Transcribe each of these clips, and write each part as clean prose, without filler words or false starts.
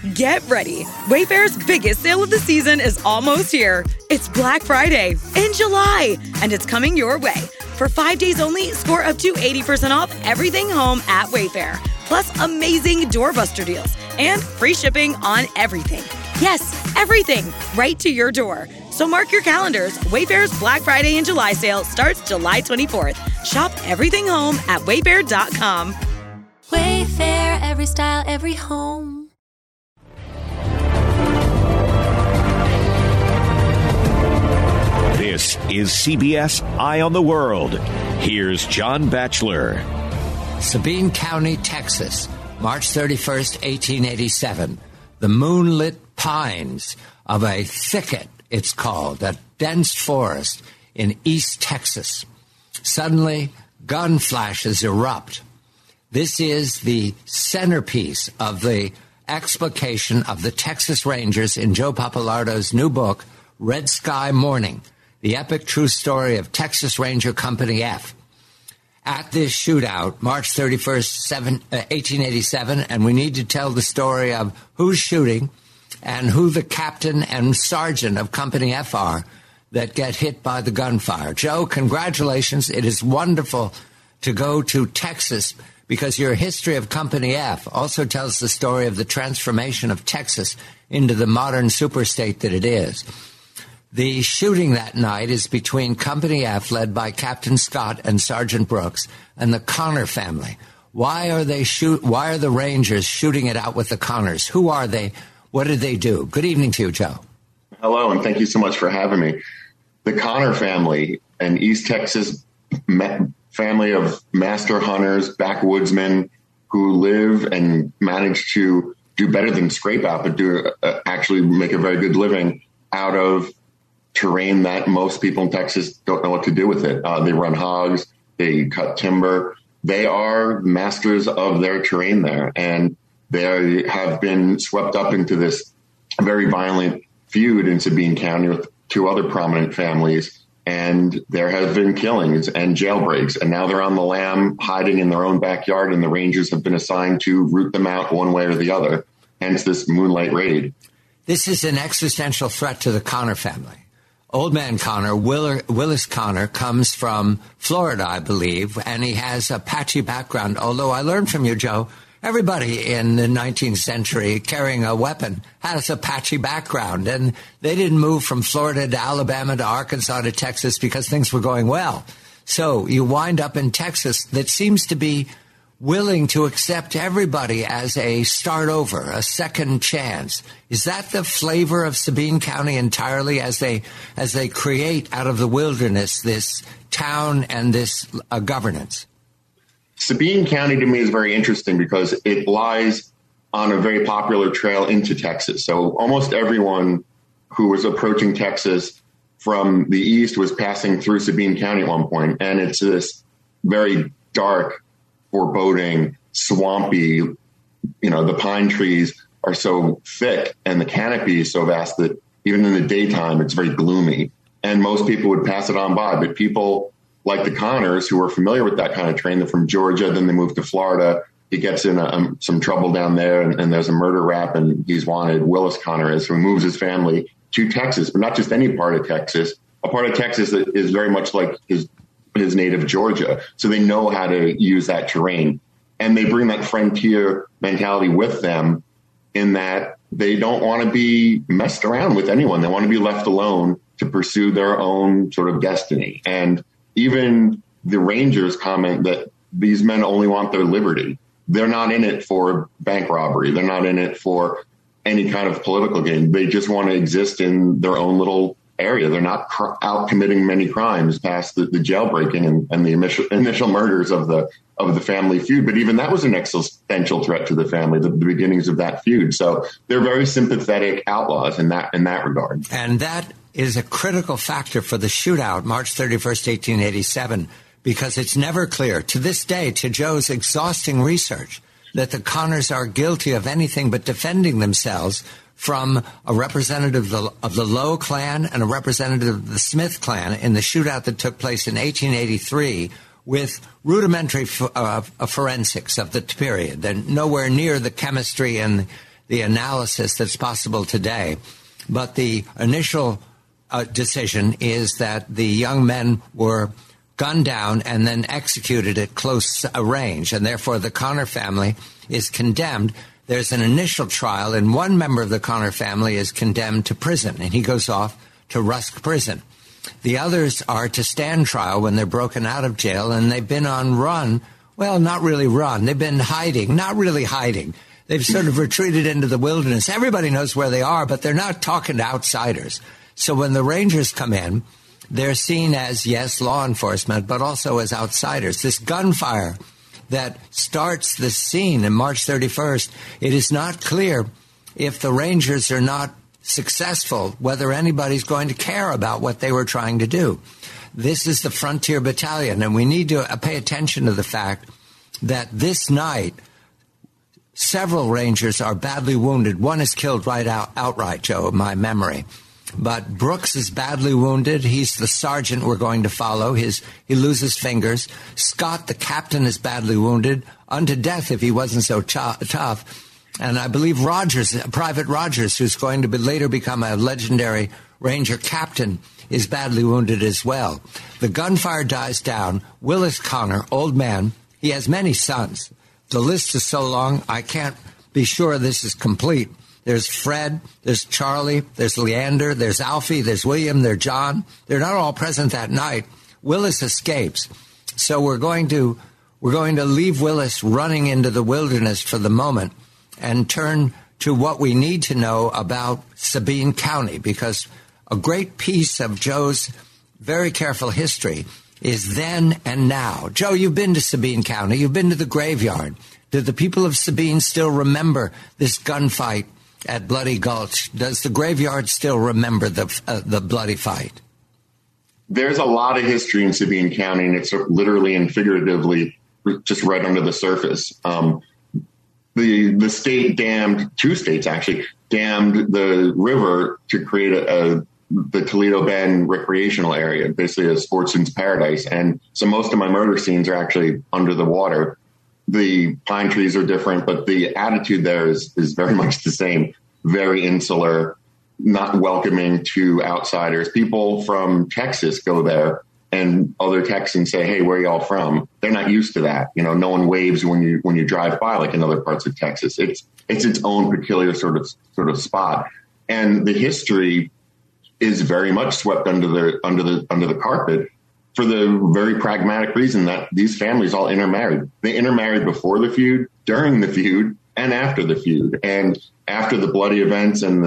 Get ready. Wayfair's biggest sale of the season is almost here. It's Black Friday in July, and it's coming your way. For 5 days only, score up to 80% off everything home at Wayfair. Plus amazing doorbuster deals and free shipping on everything. Yes, everything, right to your door. So mark your calendars. Wayfair's Black Friday and July sale starts July 24th. Shop everything home at wayfair.com. Wayfair, every style, every home. This is CBS Eye on the World. Here's John Batchelor. Sabine County, Texas, March 31st, 1887. The moonlit pines of a thicket, it's called, a dense forest in East Texas. Suddenly, gun flashes erupt. This is the centerpiece of the explication of the Texas Rangers in Joe Papalardo's new book, Red Sky Morning, the epic true story of Texas Ranger Company F. At this shootout, March 31st, 1887, and we need to tell the story of who's shooting and who the captain and sergeant of Company F are that get hit by the gunfire. Joe, congratulations. It is wonderful to go to Texas because your history of Company F also tells the story of the transformation of Texas into the modern superstate that it is. The shooting that night is between Company F, led by Captain Scott and Sergeant Brooks, and the Connor family. Why are the Rangers shooting it out with the Connors? Who are they? What did they do? Good evening to you, Joe. Hello, and thank you so much for having me. The Connor family, an East Texas family of master hunters, backwoodsmen who live and manage to do better than scrape out, but actually make a very good living out of terrain that most people in Texas don't know what to do with it. They run hogs, they cut timber. They are masters of their terrain there, and they have been swept up into this very violent feud in Sabine County with two other prominent families, and there have been killings and jailbreaks, and now they're on the lam, hiding in their own backyard, and the Rangers have been assigned to root them out one way or the other, hence this moonlight raid. This is an existential threat to the Connor family. Old man Connor, Willis Connor, comes from Florida, I believe, and he has a patchy background, although I learned from you, Joe, everybody in the 19th century carrying a weapon has a patchy background, and they didn't move from Florida to Alabama to Arkansas to Texas because things were going well. So you wind up in Texas that seems to be willing to accept everybody as a start over, a second chance. Is that the flavor of Sabine County entirely as they create out of the wilderness this town and this governance? Sabine County to me is very interesting because it lies on a very popular trail into Texas. So almost everyone who was approaching Texas from the east was passing through Sabine County at one point. And it's this very dark, foreboding, swampy, the pine trees are so thick and the canopy is so vast that even in the daytime, it's very gloomy. And most people would pass it on by. But people like the Connors, who are familiar with that kind of terrain, they're from Georgia, then they moved to Florida. He gets in some trouble down there, and there's a murder rap, and he's wanted. Willis Connor is, who moves his family to Texas, but not just any part of Texas, a part of Texas that is very much like his native Georgia. So they know how to use that terrain. And they bring that frontier mentality with them in that they don't want to be messed around with anyone. They want to be left alone to pursue their own sort of destiny. And even the Rangers comment that these men only want their liberty. They're not in it for bank robbery. They're not in it for any kind of political gain. They just want to exist in their own little area. They're not out committing many crimes past the jailbreaking and the initial murders of the family feud. But even that was an existential threat to the family, the beginnings of that feud. So they're very sympathetic outlaws in that regard. And that is a critical factor for the shootout, March 31st, 1887, because it's never clear to this day, to Joe's exhausting research, that the Connors are guilty of anything but defending themselves from a representative of the Lowe clan and a representative of the Smith clan in the shootout that took place in 1883 with rudimentary forensics of the period. They're nowhere near the chemistry and the analysis that's possible today. But the initial decision is that the young men were gunned down and then executed at close range, and therefore the Connor family is condemned. There's an initial trial, and one member of the Connor family is condemned to prison, and he goes off to Rusk Prison. The others are to stand trial when they're broken out of jail, and they've been on run. Well, not really run. They've been hiding, not really hiding. They've sort of retreated into the wilderness. Everybody knows where they are, but they're not talking to outsiders. So when the Rangers come in, they're seen as, yes, law enforcement, but also as outsiders. This gunfire that starts the scene on March 31st, it is not clear if the Rangers are not successful, whether anybody's going to care about what they were trying to do. This is the Frontier Battalion, and we need to pay attention to the fact that this night, several Rangers are badly wounded. One is killed outright, Joe, in my memory. But Brooks is badly wounded. He's the sergeant we're going to follow. He loses fingers. Scott, the captain, is badly wounded, unto death if he wasn't so tough. And I believe Rogers, Private Rogers, who's going to later become a legendary Ranger captain, is badly wounded as well. The gunfire dies down. Willis Connor, old man, he has many sons. The list is so long, I can't be sure this is complete. There's Fred, there's Charlie, there's Leander, there's Alfie, there's William, there's John. They're not all present that night. Willis escapes. So we're going to leave Willis running into the wilderness for the moment and turn to what we need to know about Sabine County, because a great piece of Joe's very careful history is then and now. Joe, you've been to Sabine County. You've been to the graveyard. Do the people of Sabine still remember this gunfight at Bloody Gulch? Does the graveyard still remember the bloody fight? There's a lot of history in Sabine County, and it's literally and figuratively just right under the surface. The state two states actually dammed the river to create the Toledo Bend recreational area, basically a sportsman's paradise. And so most of my murder scenes are actually under the water. The pine trees are different, but the attitude there is very much the same. Very insular, not welcoming to outsiders. People from Texas go there, and other Texans say, "Hey, where are y'all from?" They're not used to that. You know, no one waves when you drive by, like in other parts of Texas. It's its own peculiar sort of spot, and the history is very much swept under the carpet for the very pragmatic reason that these families all intermarried. They intermarried before the feud, during the feud, and after the feud. And after the bloody events and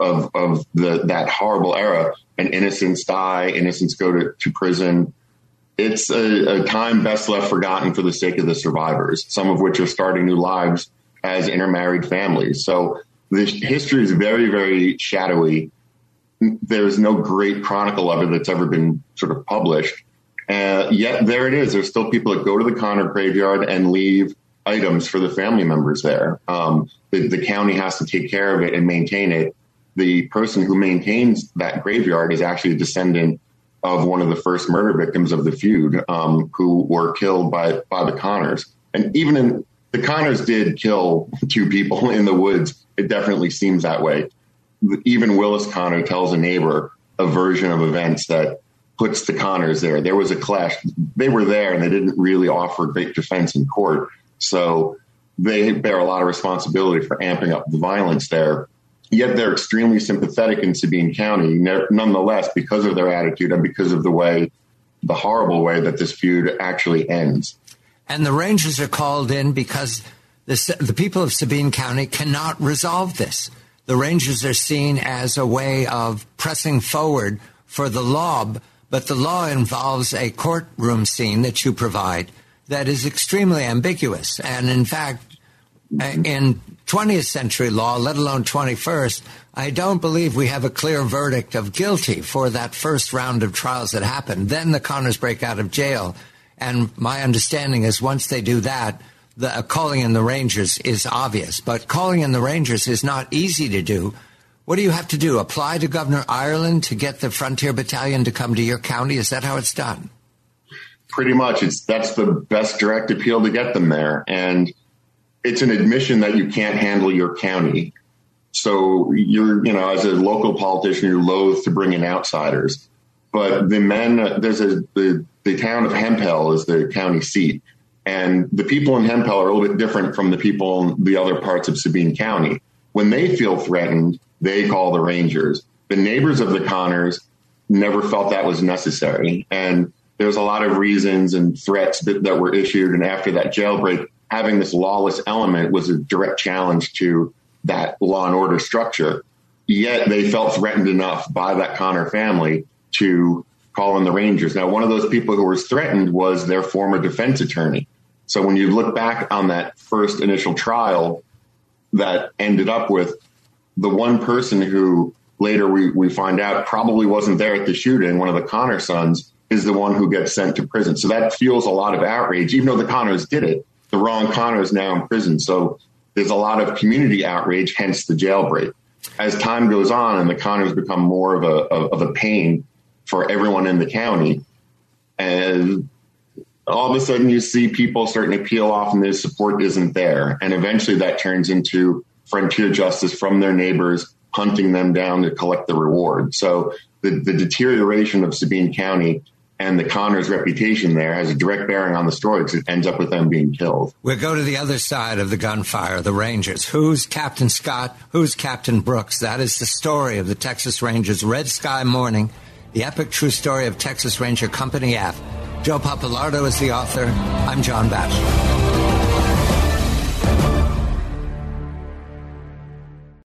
that horrible era, and innocents die, innocents go to prison. It's a time best left forgotten for the sake of the survivors, some of which are starting new lives as intermarried families. So the history is very, very shadowy. There's no great chronicle of it that's ever been sort of published. Yet there it is. There's still people that go to the Connor graveyard and leave items for the family members there. The county has to take care of it and maintain it. The person who maintains that graveyard is actually a descendant of one of the first murder victims of the feud, who were killed by the Connors. And even the Connors did kill 2 people in the woods. It definitely seems that way. Even Willis Connor tells a neighbor a version of events that puts the Connors there. There was a clash. They were there, and they didn't really offer great defense in court. So they bear a lot of responsibility for amping up the violence there. Yet they're extremely sympathetic in Sabine County, nonetheless, because of their attitude and because of the horrible way that this feud actually ends. And the Rangers are called in because the people of Sabine County cannot resolve this. The Rangers are seen as a way of pressing forward for the law, but the law involves a courtroom scene that you provide that is extremely ambiguous. And in fact, in 20th century law, let alone 21st, I don't believe we have a clear verdict of guilty for that first round of trials that happened. Then the Connors break out of jail. And my understanding is once they do that, the calling in the Rangers is obvious. But calling in the Rangers is not easy to do. What do you have to do? Apply to Governor Ireland to get the Frontier Battalion to come to your county? Is that how it's done? Pretty much. That's the best direct appeal to get them there. And it's an admission that you can't handle your county. So you're, as a local politician, you're loath to bring in outsiders. But the men, the town of Hemphill is the county seat. And the people in Hemphill are a little bit different from the people in the other parts of Sabine County. When they feel threatened, they call the Rangers. The neighbors of the Connors never felt that was necessary. And there's a lot of reasons and threats that were issued. And after that jailbreak, having this lawless element was a direct challenge to that law and order structure. Yet they felt threatened enough by that Connor family to call in the Rangers. Now, one of those people who was threatened was their former defense attorney. So when you look back on that first initial trial that ended up with the one person who later we find out probably wasn't there at the shooting, one of the Connor sons, is the one who gets sent to prison. So that fuels a lot of outrage. Even though the Connors did it, the wrong Connor is now in prison. So there's a lot of community outrage, hence the jailbreak. As time goes on and the Connors become more of a pain for everyone in the county, and all of a sudden you see people starting to peel off and their support isn't there. And eventually that turns into frontier justice from their neighbors, hunting them down to collect the reward. So the deterioration of Sabine County and the Connors' reputation there has a direct bearing on the story because it ends up with them being killed. We'll go to the other side of the gunfire, the Rangers. Who's Captain Scott? Who's Captain Brooks? That is the story of the Texas Rangers. Red Sky Morning, the epic true story of Texas Ranger Company F. Joe Papalardo is the author. I'm John Batchelor.